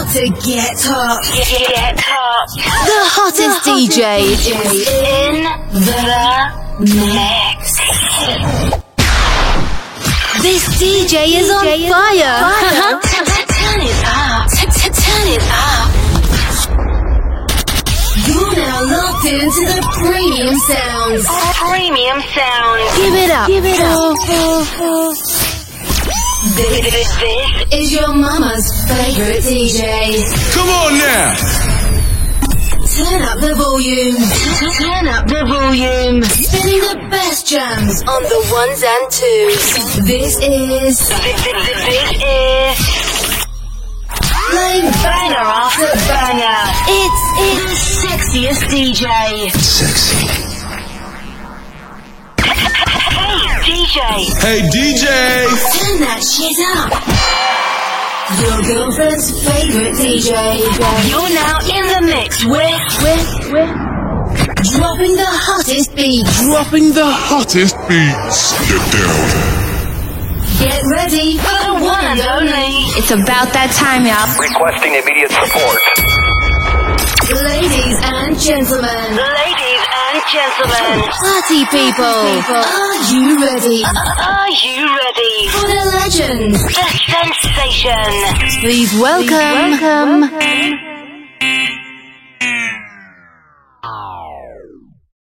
about to get hot. Get hot. The hottest DJ is In the mix. This DJ is on fire. Turn it up. Turn it up. You're now locked into the premium sounds. Premium sound. Give it up. Give it up. This Is your mama's favorite DJ. Come on now. Turn up the volume. Turn up the volume. Spinning the best jams on the ones and twos. This is This is playing banger after banger. It's The sexiest DJ. Sexy. Hey DJ. Hey DJ. turn that shit up. Your girlfriend's favorite DJ. You're now in the mix with Dropping the hottest beats. Dropping the hottest beats. Get down. Get ready for the one and only. It's about that time, y'all. Requesting immediate support. Ladies and gentlemen. Ladies and gentlemen. Party people. Are you ready Are you ready? for the legends? The sensation. Please welcome.